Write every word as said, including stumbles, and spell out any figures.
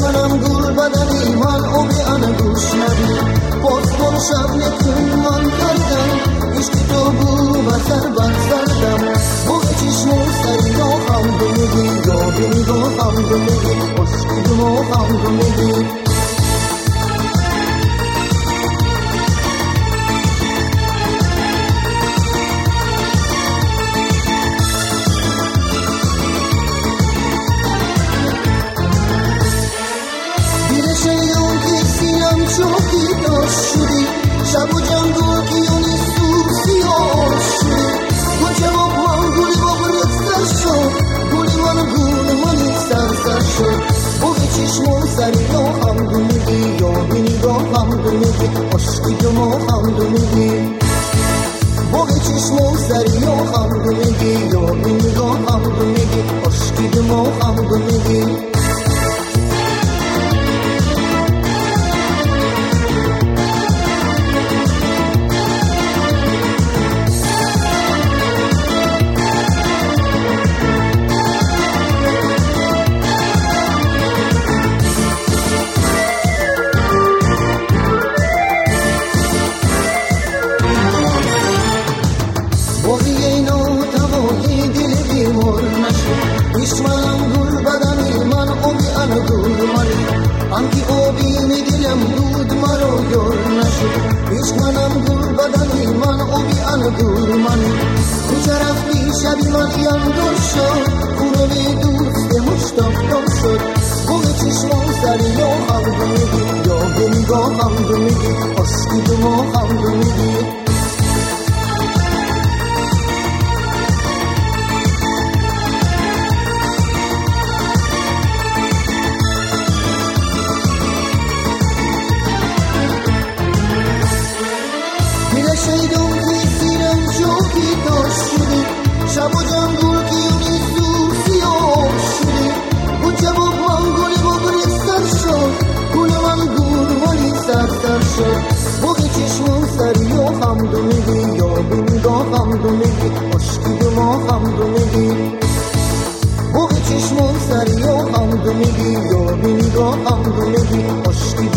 منم گل بدنی من او به انا گوش ندی باز کن شب نکن من کردم عشق تو بو بسر بر سردم موقع چشمو سری رو هم دو میگی یادی رو هم دو میگی عشق دو هم دو میگی چوکی داشت شدی شب و جنگل کیونی سوسی آش شدی گوچه با من گولی با برد سر شد گولی من گولی من سر سر شد بوی چشمون سری رو هم دو میگی یادی نگاه هم دو میگی عشقی دو ما هم دو میگی بوی چشمون سری رو هم دو میگی یادی نگاه هم دو میگی عشقی دو ما هم دو میگی İşmanım gül bedeni man o bir ana gülmali Anki o bini dilim dud maro yornaşı İşmanım gül bedeni man o bir ana gülmali Bu tarafli şabi man yan doşo Kurumi doste muştaf doşo Bu çişmon sari yo hamdu migi Yo beni go hamdu migi Aşkı dumo hamdu migi شیدم زیرم چوکی داشت شدی شب و جنگل کیونی سوسی آش شدی گوچه با من گلی با برد سر شد گل من گل ولی سر سر شد بوی چشمون سری و هم دو میگی یادی نگاه هم دو میگی عشقی دو ما هم دو میگی بوی چشمون سری و هم دو میگی یادی نگاه هم دو میگی عشقی